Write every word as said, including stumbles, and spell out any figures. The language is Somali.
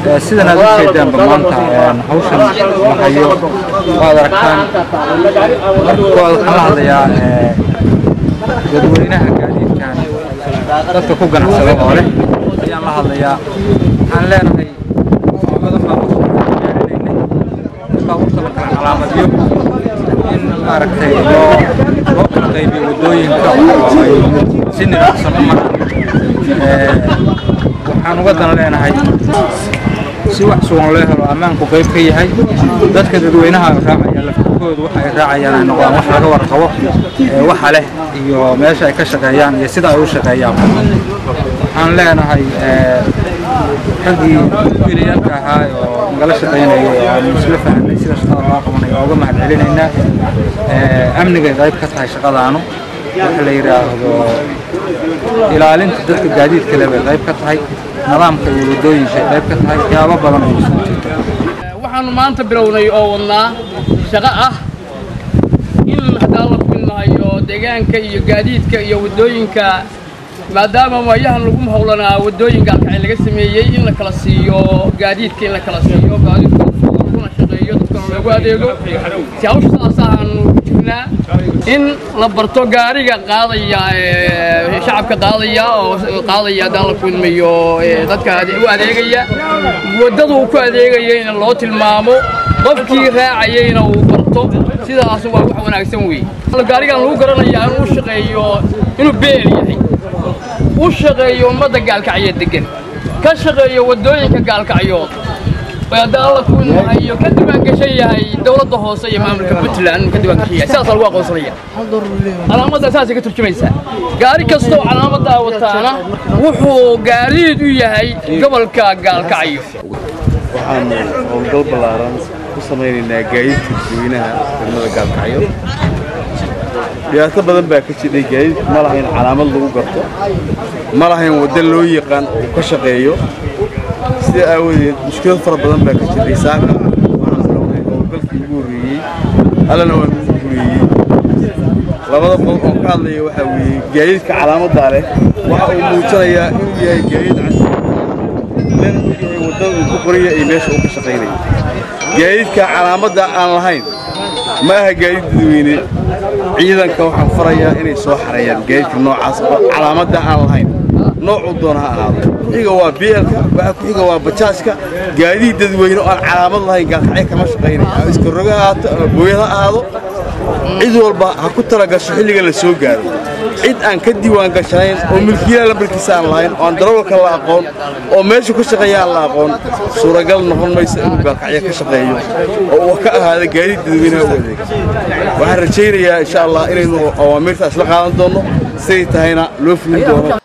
sidana aad u jeedaan maanta hawshan waxayo waad arkaan waad kala hadlayaa dadweynaha gaadiidkan dadka ku ganacsada oo leh ayaan la hadlayaa waxaan leenahay badan baa ku gaarinaynay baabuurta la kala calaamadiyo in maaragtay loo loo kala qaybiyo waddooyinka oo ay si nidaamsan u maraan waxaan uga dan leenahay si wax sugan loo helo ammaanku qayb ka yahay dadka dadweynaha raacaya lafkoodu waxa ay raacayaan ay noqdaan wax laga warqabo waxa leh iyo meesha ay ka shaqeeyaan iyo sida ay u shaqeeyaan waxaan leenahay raggii wiilayaalka ahaa oo nagala shaqeynaya aan isla fahanay sida shaqada loo qabanayo uga mahadcelinaynaa amniga qayb ka tahay shaqadaanu waxa la yiraahdo ilaalinta dadka gaadiidka leh qayb ka tahay nidaamka iyo waddooyinka qayb ka tahay waxyaabo badan oo isku jirta waxaanu maanta bilownay oo wadnaa shaqo ah in haddaan la kulmayo deegaanka iyo gaadiidka iyo waddooyinka maadaama waayahan lagu hawlanaa waddooyinka halka laga sameeyay in la kala siiyo gaadiidka in la kala siiyo gaadiidka kuna shaqeeyo dadka lagu adeego si hawshaas aanu jirnaa in la barto gaariga qaadaya shacabka qaadaya oo qaadaya haddaan la kulmayo dadka u adeegaya waddadu ku adeegaya in loo tilmaamo qofkii raacayayna uu barto sidaas waa wax wanaagsan weey gaarigan lagu garanayaa inuu shaqeeyo inuu beel yahay u shaqeeyo ummadda gaalkacyo degan ka shaqeeyo waddooyinka gaalkacyood haddaan la kulmayo ka diiwaan gashan yahay dawladda hoose iyo maamulka Puntland ka diiwaan gashan yahay sidaas lagu aqoonsanaya calaamadda saas ay ka turjumaysaa gaari kasta oo calaamadda wataana wuxuu gaariid u yahay gobolka gaalkacyo waxaan howlgal ballaaran ku sameynaynaa gaadiidka dadweynaha degmada gaalkacyo dhibaato badan baa ka jiray gaadiidka ma lahayn calaamad lagu garto ma lahayn waddo loo yaqaan uu ka shaqeeyo sida aawadeed mushkilad fara badan baa ka jiray saaka waxaan bilownay howlgalkii ugu horreeyey allana waan ugu gureeyey labada qodob oo ka hadlaya waxaa weeye gaadiidka calaamadda leh waxa uu muujinayaa inuu yahay gaadiid casri lana uu yahay waddada uu ku qoraya ay meesha uu ka shaqaynayo gaadiidka calaamadda aan lahayn ma aha gaadiid dadweyne ciidanka waxaan farayaa inay soo xareeyaan gaadiidka noocaas oo calaamadda aan lahayn noocu doona ha ahaado kuxiga waa bielka waxa kuxiga waa bajaajka gaadiid dadweyne oo aan calaamad lahayn gaalkacyo kama shaqaynayo iska roga ahaato ama booyad ha ahaado cid walba ha ku talagasho xilliga la soo gaaro cid aan ka diiwaan gashanayn oo milkiilaha lambarkiisa aan lahayn oo aan darawalka la aqoon oo meesha ku shaqeeya aan la aqoon suuragal noqon mayso inuu gaalkacyo ka shaqeeyo oo uu ka ahaado gaadiid dadweynaha u adeeg waxaan rajaynayaa insha allah inaynu awaamirtaas la qaadan doono siday tahayna loo fulin doono